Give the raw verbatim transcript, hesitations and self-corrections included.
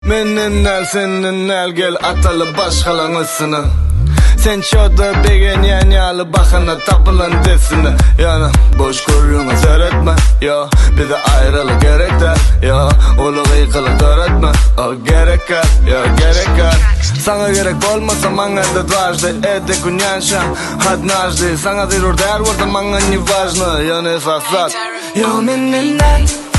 Menden el senden el gel atalı başkalanısını. Sen çoğda begen yanyalı bakana tapılan desini. Yani boş koruğunu seyretme. Ya bir de ayrılı gerek der. Ya ulu kıyıkılık öğretme. O gerek er, ya gerek er. Sana gerek olmasa bana da dvažde. Ede kunjanša, had nažde. Sana zirur der varda bana ni važno. Ja ne sasat. Yo menden el